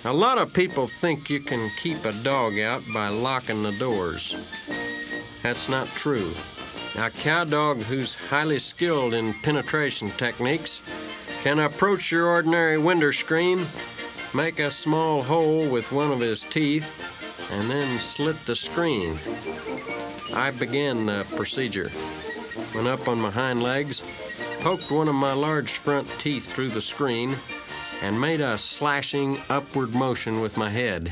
A lot of people think you can keep a dog out by locking the doors. That's not true. A cow dog who's highly skilled in penetration techniques can approach your ordinary window screen, make a small hole with one of his teeth, and then slit the screen. I began the procedure. Went up on my hind legs, poked one of my large front teeth through the screen, and made a slashing upward motion with my head.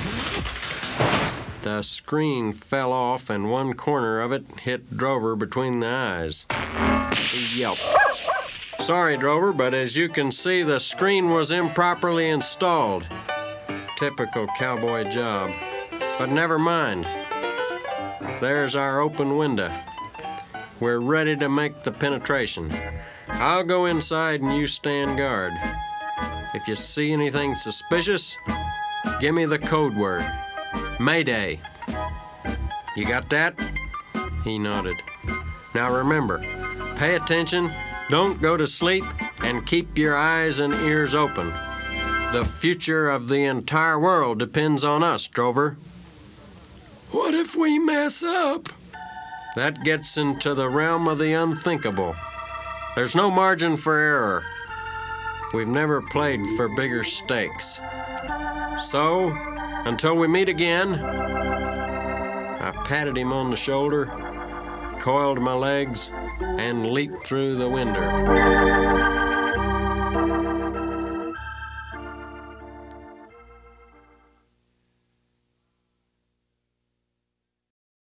The screen fell off and one corner of it hit Drover between the eyes. He yelped. Sorry, Drover, but as you can see, the screen was improperly installed. Typical cowboy job. But never mind. There's our open window. We're ready to make the penetration. I'll go inside and you stand guard. If you see anything suspicious, give me the code word. Mayday. You got that? He nodded. Now remember, pay attention, don't go to sleep, and keep your eyes and ears open. The future of the entire world depends on us, Drover. What if we mess up? That gets into the realm of the unthinkable. There's no margin for error. We've never played for bigger stakes. So, until we meet again, I patted him on the shoulder, coiled my legs, and leaped through the window.